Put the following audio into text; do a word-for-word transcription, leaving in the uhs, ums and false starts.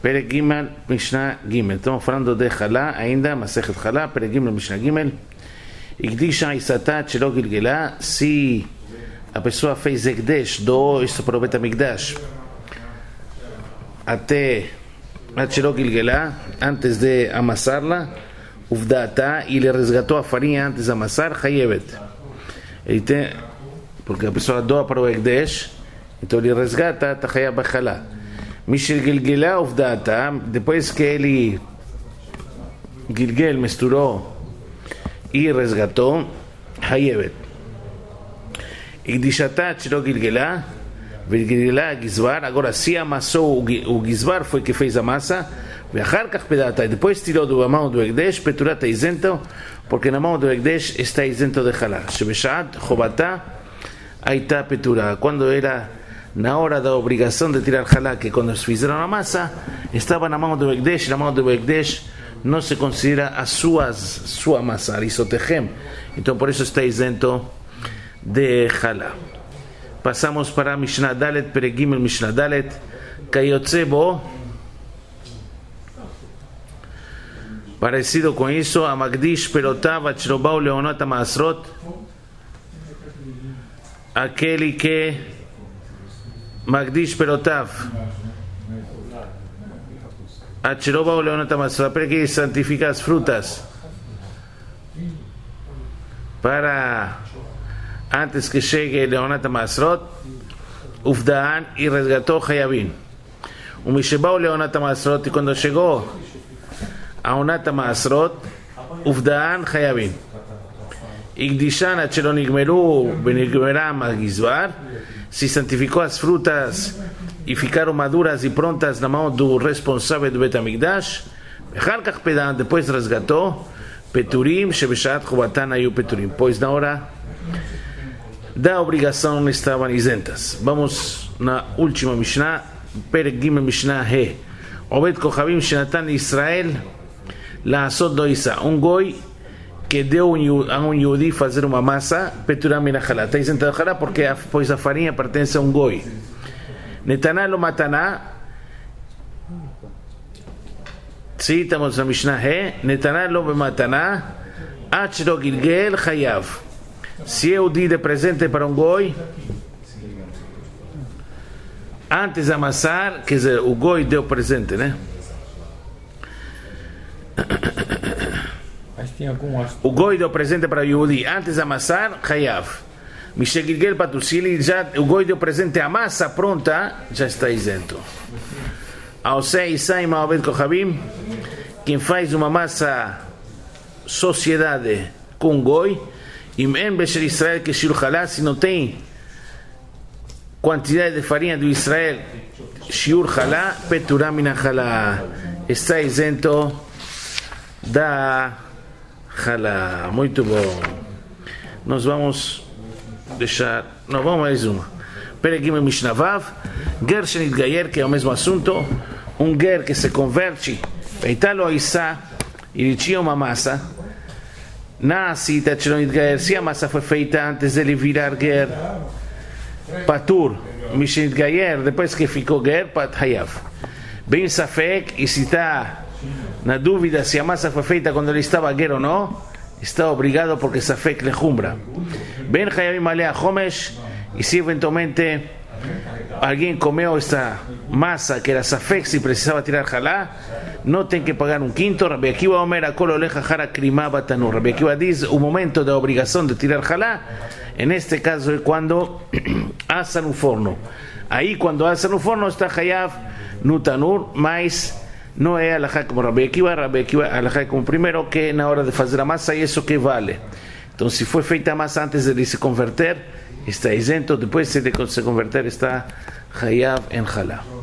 Perek Gimel, Mishnah Gimel. Estamos hablando de Jalá, ainda, Masejet Jalá, Perek Gimel, Mishnah Gimel. Ikdisha Isatá, Shelo Gilgelá, si a pessoa fez Ekdesh, doou isso para o Betamigdash, até a Shelo Gilgelá, antes de amassá-la, Uvdatá, e ele resgatou a farinha antes de amassar, Hayevet. Ele tem, porque a pessoa doa para o Ekdesh, então ele resgata, está Hayab Jalá. Mishel Gilgelá Uvdatá, depois que ele Gilgel misturou e resgatou, Hayevet. Ikdishatá Shelo Gilgelá, Gilgelá Gizbar, agora se amassou o Gizbar, foi que fez a massa, depois tirou da mão do Ekdesh, Peturá está isento, porque na mão do Ekdesh está isento de Jalá. Shebeshat, Chobatá, aí está Peturá. Quando era na hora da obrigação de tirar Jalá, que quando fizeram a massa, estava na mão do Ekdesh, na mão do Ekdesh não se considera a suas, sua massa, Arisotechem. Então por isso está isento de Jalá. Passamos para Mishnah Dalet, Perek Gimel, Mishnah Dalet, Kayotze bo, parecido com isso, a Magdish Perotav, Achrobau Leonot Maasrot, aquele que Magdish Perotav, Achrobau Leonot Maasrot, para que santifica as frutas para antes que chegue Leonat Maasrot, Ufdaan, e resgatou Hayabin. O Mishebau Leonat Maasrot, e quando chegou a Onat Maasrot, Ufdaan Hayabin. Ikdishan Shelo Nigmeru Benigmeram Gizbar, se santificou as frutas e ficaram maduras e prontas na mão do responsável do Betamigdash, depois resgatou Peturim, Shebeshat Chobatan Ayu Peturim, pois na hora da obrigação estavam isentas. Vamos na última Mishnah, Perek Gimel Mishnah He. Obed Kohavim Shenatan Israel Laasot Doisa, um goi que deu a um Yehudi fazer uma massa, Peturá mina Jalá, está isenta de Jalá porque pois a farinha pertence a um goi. Netaná lo mataná, sim, estamos na Mishnah He. Netaná lo bemataná, Ach lo Gilgel Hayav. Se eu dei de presente para um goi, antes de amassar, quer dizer, o goi deu presente, né? O goi deu presente para o Yehudi, antes de amassar, Hayav. Mishegilgel Patusili, já o goi deu presente, a massa pronta, já está isento. Aosei Isai Maobed Kohabim, quem faz uma massa sociedade com goi, Im en Besher Israel que Shiur Jalá, se não tem quantidade de farinha do Israel, Shiur Jalá, Peturá mina Jalá, está isento da Jalá. Muito bom. Nós vamos deixar, não, vamos mais uma. Perek Gimel Mishnah Vav, Ger Shenit Gayer, que é o mesmo assunto, um Ger que se converte, Peitalo Isa, e ele tinha uma massa, Nasce, se a massa foi feita antes de ele virar Ger, Patur, Mishnit Gayer, depois que ficou Ger, Pat Hayav. Bem Safek, e se está na dúvida se a massa foi feita quando ele estava Ger ou não, está obrigado porque Safek lejumbra. Bem Hayavim Malea Homesh, e se eventualmente alguém comeu esta massa que era Safek, se precisava tirar Jalá, não tem que pagar um quinto. Rabbi Akiva Omer Akol Oleja Jara Krimá Batanur. Rabbi Akiva diz o momento da obrigação de tirar Jalá, en este caso é quando assa no forno. Aí quando assa no forno está Hayav no Tanur, mas não é alajá como Rabbi Akiva. Rabbi Akiva alajá como primeiro que na hora de fazer a massa, e isso que vale. Então se foi feita a massa antes de ele se converter, está isento, depois de se converter está Hayav en Jalá.